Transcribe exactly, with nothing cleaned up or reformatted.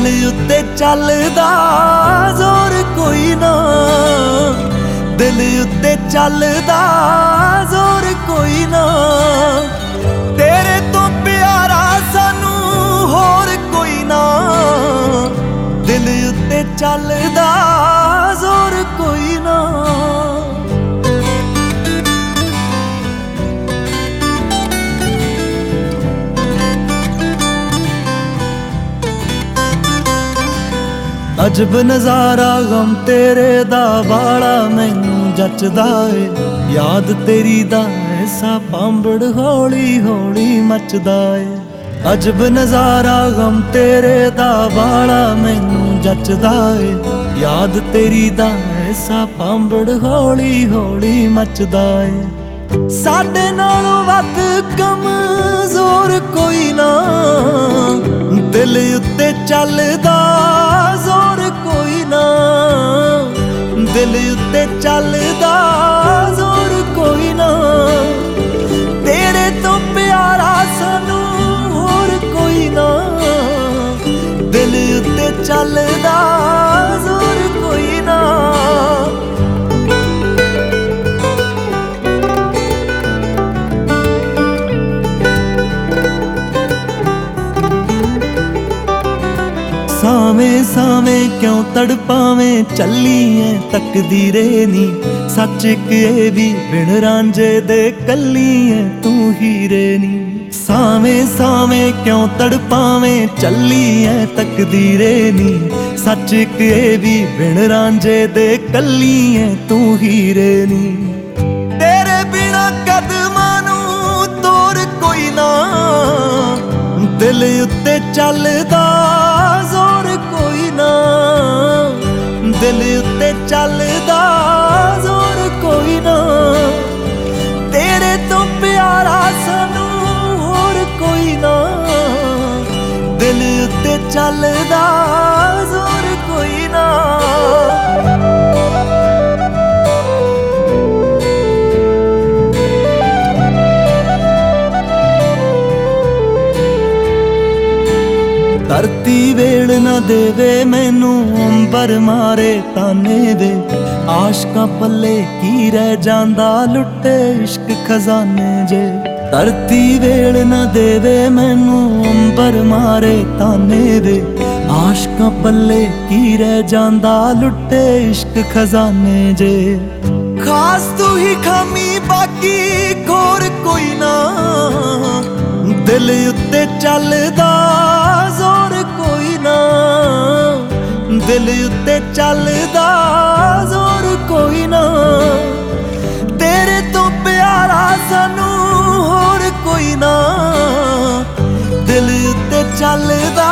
उत्ते चलदा जोर कोई ना, दिल उत्ते चलदा जोर कोई ना। तेरे तो प्यारा सानू होर कोई ना, दिल उत्ते चलदा जोर कोई ना। अजब नज़ारा गम तेरे दा बाड़ा मैनू जचदा ए, याद तेरी दा ऐसा पांबड़ हौली हौली मचदा ए। अजब नज़ारा गम तेरे दा बाड़ा मैनू जचदा ए, याद तेरी दा ऐसा पांबड़ हौली हौली मचदा ए। साडे नालों वध कमज़ोर कोई ना, दिल उत्ते चलदा जोर कोई ना, दिल उत्ते चलदा जोर कोई ना। तेरे तो प्यारा सानू होर कोई ना, दिल उत्ते चलदा जोर कोई ना। सावें सावें क्यों तड़पावें चली है तकदीरे नी, सच के भी बिन रांझे दे कली है तू हीरे नी। सावें सावें क्यों तड़पावें चली है तकदीरे नी, सच के भी बिन रांझे दे कली है तू हीरे नी। तेरे बिना कदमां नू तोर कोई ना, दिल उत्ते चलदा जोर कोई ना, दिल उत्ते चलदा जोर कोई ना। तेरे तो प्यारा सानू होर कोई ना, दिल उत्ते चलदा जोर कोई ना। धरती वेल न देवे मैनू अंबर मारे ताने वे, आशकां पल्ले की रह जांदा लुटे इश्क खजाने जे। धरती वेल न देवे मैनू अंबर मारे ताने वे, आशकां पल्ले की रह जांदा लुटे इश्क खजाने जे। खास तू ही खामी बाकी खोर कोई ना, दिल उत्ते चलदा जोर कोई ना, दिल उत्ते चलदा जोर कोई ना। तेरे तो प्यारा सानू होर कोई ना, दिल उत्ते चलदा